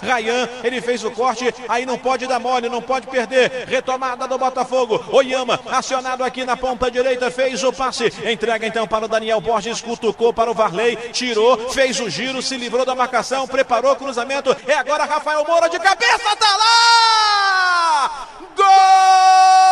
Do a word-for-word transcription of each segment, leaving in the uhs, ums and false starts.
Rayan, ele fez o corte, aí não pode dar mole, não pode perder. Retomada do Botafogo. Oyama, acionado aqui na ponta direita, fez o passe. Entrega então para o Daniel Borges, cutucou para o Varley, tirou, fez o giro, se livrou da marcação, preparou o cruzamento. É agora Rafael Moura de cabeça, tá lá! Gol!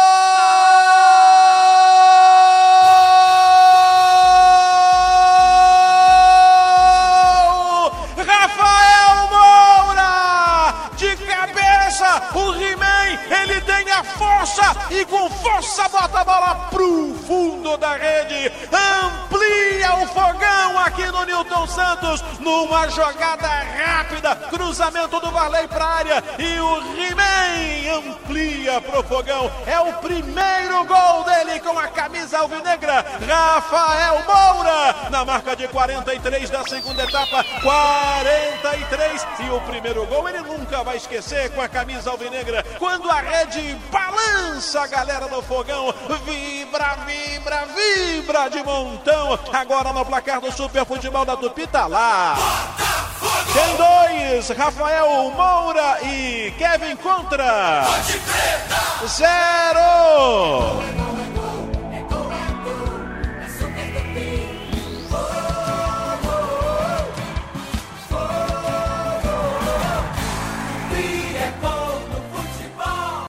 O He-Man, ele tem a força e com força bota a bola pro fundo da rede, amplia o fogão aqui no Nilton Santos, numa jogada rápida, cruzamento do Varley pra área e o He-Man amplia pro fogão, é o primeiro gol dele com a camisa alvinegra, Rafael Moura, na marca de quarenta e três da segunda etapa, quarenta e três, e o primeiro gol ele nunca vai esquecer com a camisa alvinegra, quando a rede balança, a galera do fogão vibra, vibra, vibra de montão. Agora no placar do Super Futebol da Tupi tá lá. Tem dois, Rafael Moura e Kevin contra zero.